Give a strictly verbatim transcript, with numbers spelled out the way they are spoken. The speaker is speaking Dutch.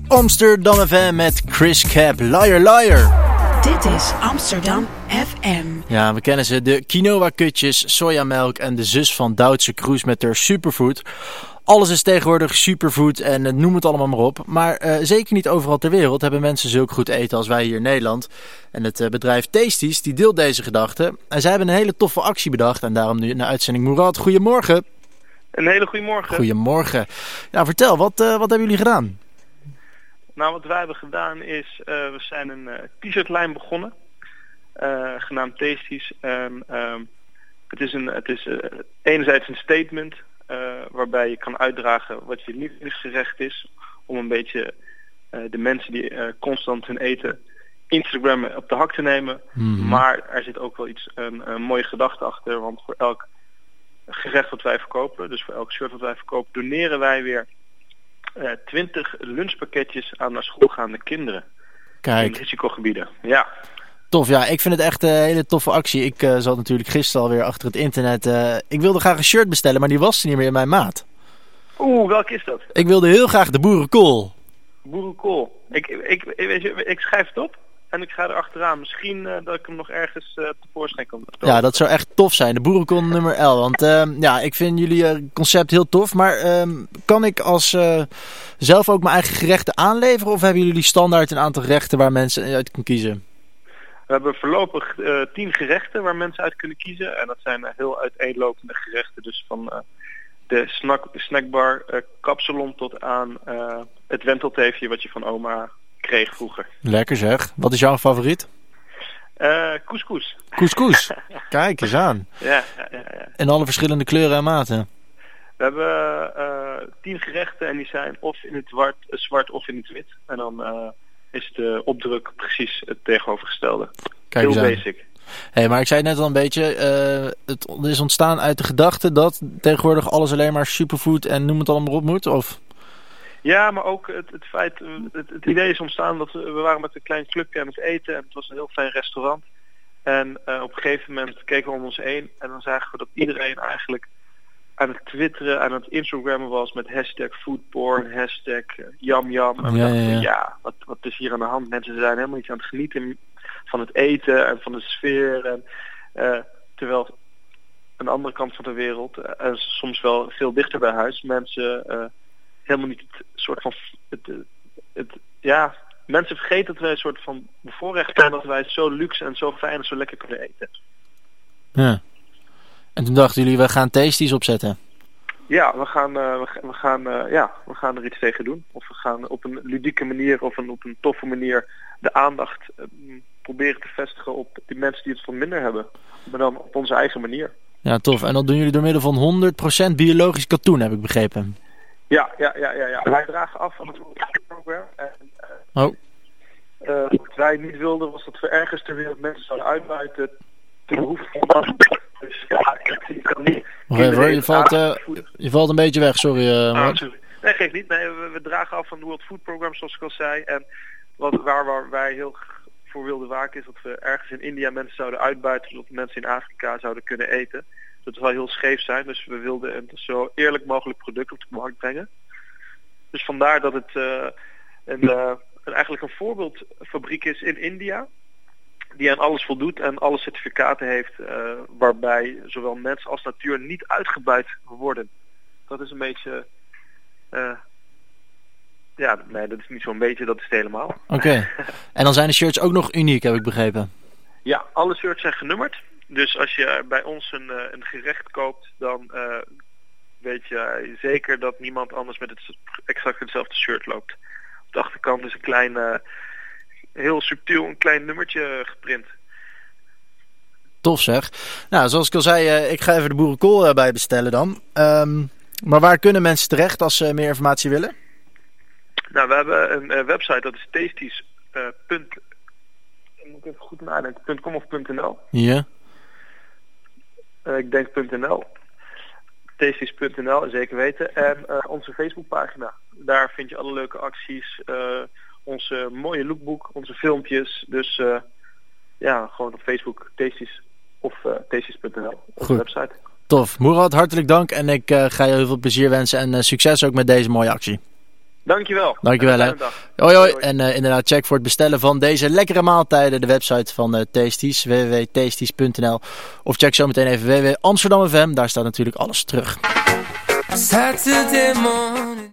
Amsterdam F M met Chris Cap, Liar Liar. Dit is Amsterdam F M. Ja, we kennen ze. De quinoa-kutjes, sojamelk en de zus van Duitse Kroes met haar superfood. Alles is tegenwoordig superfood en uh, noem het allemaal maar op. Maar uh, zeker niet overal ter wereld hebben mensen zulk goed eten als wij hier in Nederland. En het uh, bedrijf Tasties die deelt deze gedachte. En zij hebben een hele toffe actie bedacht. En daarom nu in de uitzending Moerad. Goedemorgen. Een hele goede morgen. Goedemorgen. Ja, vertel, wat, uh, wat hebben jullie gedaan? Nou, wat wij hebben gedaan is, uh, we zijn een uh, t-shirtlijn begonnen. Uh, genaamd Tasties. En uh, het is, een, het is uh, enerzijds een statement... Uh, waarbij je kan uitdragen wat je lievelingsgerecht is. Om een beetje uh, de mensen die uh, constant hun eten Instagram op de hak te nemen. Mm-hmm. Maar er zit ook wel iets, een, een mooie gedachte achter. Want voor elk gerecht wat wij verkopen, dus voor elk shirt wat wij verkopen, doneren wij weer uh, twintig lunchpakketjes aan naar schoolgaande kinderen. Kijk. In risicogebieden. Ja. Tof, ja. Ik vind het echt een hele toffe actie. Ik uh, zat natuurlijk gisteren alweer achter het internet. Uh, ik wilde graag een shirt bestellen, maar die was er niet meer in mijn maat. Oeh, welke is dat? Ik wilde heel graag de boerenkool. Boerenkool. Ik, ik, ik, weet je, ik schrijf het op en ik ga er achteraan. Misschien uh, dat ik hem nog ergens uh, tevoorschijn kan. Ja, dat zou echt tof zijn. De boerenkool nummer L. Want uh, ja, ik vind jullie uh, concept heel tof. Maar uh, kan ik als uh, zelf ook mijn eigen gerechten aanleveren? Of hebben jullie standaard een aantal gerechten waar mensen uit kunnen kiezen? We hebben voorlopig uh, tien gerechten waar mensen uit kunnen kiezen. En dat zijn uh, heel uiteenlopende gerechten. Dus van uh, de, snack, de snackbar uh, kapsalon tot aan uh, het wentelteefje wat je van oma kreeg vroeger. Lekker zeg. Wat is jouw favoriet? Uh, couscous. Couscous. Kijk eens aan. Ja, ja, ja, ja. En alle verschillende kleuren en maten. We hebben uh, tien gerechten en die zijn of in het zwart, uh, zwart of in het wit. En dan... Uh, is de opdruk precies het tegenovergestelde. Kijk heel basic. Hey, maar ik zei het net al een beetje, uh, het is ontstaan uit de gedachte dat tegenwoordig alles alleen maar superfood en noem het allemaal op moet, of? Ja, maar ook het, het feit, het, het idee is ontstaan dat we, we waren met een klein clubje aan het eten en het was een heel fijn restaurant. En uh, op een gegeven moment keken we om ons heen en dan zagen we dat iedereen eigenlijk aan het twitteren, aan het Instagrammen was met hashtag foodporn, hashtag yamyam. En we ja, dachten, ja, ja. ja wat, wat is hier aan de hand? Mensen zijn helemaal niet aan het genieten van het eten en van de sfeer. En, uh, terwijl aan de andere kant van de wereld, uh, en soms wel veel dichter bij huis, mensen uh, helemaal niet het soort van... Het, het, het, ja, mensen vergeten dat wij een soort van bevoorrecht zijn dat wij zo luxe en zo fijn en zo lekker kunnen eten. Ja. En toen dachten jullie, we gaan Tasties opzetten. Ja, we gaan, uh, we, we, gaan, uh, ja, we gaan er iets tegen doen. Of we gaan op een ludieke manier of een, op een toffe manier de aandacht uh, proberen te vestigen op die mensen die het wat minder hebben. Maar dan op onze eigen manier. Ja, tof. En dat doen jullie door middel van honderd procent biologisch katoen, heb ik begrepen. Ja, ja, ja, ja, ja. Wij dragen af van het programma. En, uh, oh. uh, wat wij niet wilden was dat we ergens ter wereld mensen zouden uitbuiten te behoeven van... Dus ja, ik kan niet. Okay, je, valt, uh, je valt een beetje weg, sorry. Uh, ah, sorry. Nee, geeft niet. Nee, we, we dragen af van het World Food Program, zoals ik al zei. En wat, waar, waar wij heel voor wilden waken is dat we ergens in India mensen zouden uitbuiten, zodat mensen in Afrika zouden kunnen eten. Dat zou heel scheef zijn. Dus we wilden een zo eerlijk mogelijk product op de markt brengen. Dus vandaar dat het uh, een, uh, een, eigenlijk een voorbeeldfabriek is in India. Die aan alles voldoet en alle certificaten heeft uh, waarbij zowel mens als natuur niet uitgebuit worden. Dat is een beetje... Uh, ja, nee, dat is niet zo'n beetje, dat is het helemaal. Oké. Okay. En dan zijn de shirts ook nog uniek, heb ik begrepen. Ja, alle shirts zijn genummerd. Dus als je bij ons een, uh, een gerecht koopt, dan uh, weet je zeker dat niemand anders met het exact hetzelfde shirt loopt. Op de achterkant is een klein... Uh, heel subtiel een klein nummertje geprint. Tof zeg. Nou, zoals ik al zei, uh, ik ga even de boerenkool uh, bij bestellen dan. Um, maar waar kunnen mensen terecht als ze uh, meer informatie willen? Nou, we hebben een uh, website, dat is tasties. Uh, punt, moet ik even goed nadenken, .com of .nl. Ja. Uh, ik denk .nl. tasties punt n l, zeker weten. En uh, onze Facebookpagina. Daar vind je alle leuke acties... Uh, onze mooie lookbook, onze filmpjes. Dus uh, ja, gewoon op Facebook, Tasties of uh, tasties punt n l, onze Goed. website. Tof. Moerad, hartelijk dank en ik uh, ga je heel veel plezier wensen en uh, succes ook met deze mooie actie. Dankjewel. Dankjewel. Hè. Hoi hoi. En uh, inderdaad, check voor het bestellen van deze lekkere maaltijden de website van uh, Tasties, w w w punt tasties punt n l. Of check zometeen even w w w punt amsterdam f m. Daar staat natuurlijk alles terug. Saturday morning.